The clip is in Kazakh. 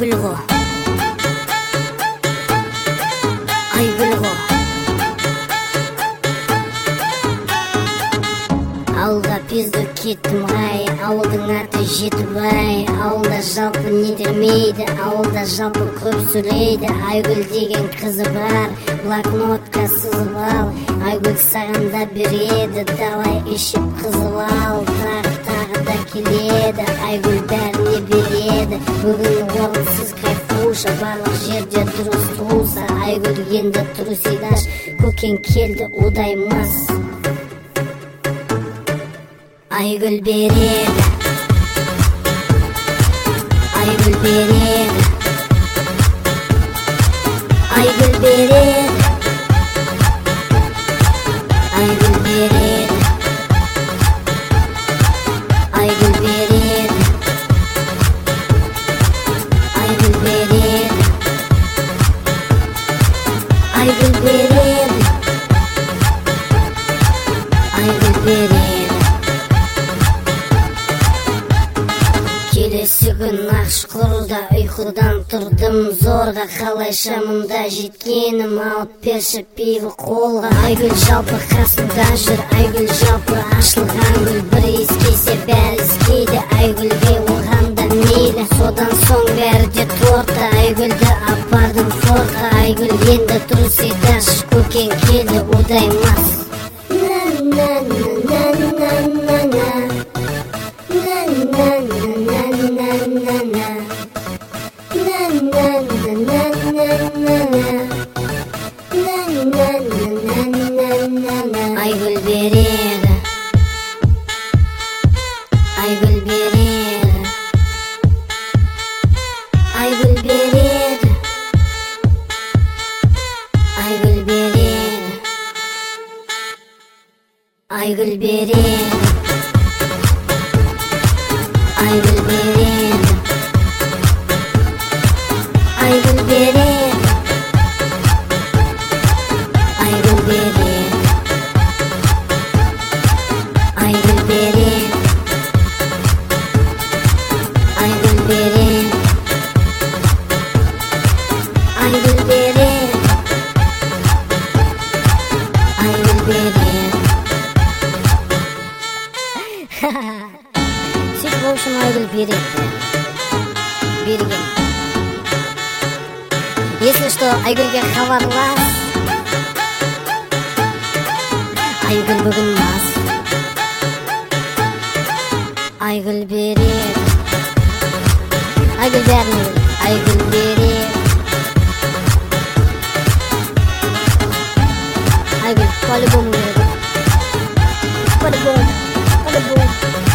Aygül go. Aygül go. Ауылға пиздік кеттім ғай, ауылдың аты Жетібай. Ауылда жалпы недермейді, ауылда жалпы көп сөйлейді. Айгүл деген қызы бар, блокнотқа сызып ал. Айгүл саған да береді, давай ішіп қызып ал. Тағы да келеді, Айгүл бәріне береді. Бүгін орынсыз кайфуша, барлық жерде дұрыс туса. Айгүл енді трусидаш, көкең келді удай мас. Aygül beredi, Aygül beredi, Aygül beredi, Aygül beredi, Aygül beredi, Aygül beredi, Aygül beredi, Aygül beredi. Келесі күн Ақшұқырда ұйқыдан тұрдым зорға, қалайша мұнда жеткенім, алып берші пиво қолға. Айгүл жалпы қасымда жүр, Айгүл жалпы ашылған гүл, бір иіскесе бәрі іскейді. Айгүлге оған да мейлі, содан соң бәрі де торта. Айгүлді апардым фортқа, Айгүл енді трусидаш, көкең келді удай мас. Aygül beredi, Aygül beredi, Aygül beredi, Aygül beredi, Aygül beredi, Aygül beredi, Aygül beredi, Aygül beredi, Aygül beredi, Aygül beredi, Aygül beredi, Aygül beredi. Сөйтіп, в общем, Айгүл береді. Берген. Если что, Айгүлге хабарлас. Айгүл бүгін мас. Айгүл береді. Айгүл бәріне береді. Айгүл береді. Айгүл по-любому береді. По-любому. По-любому.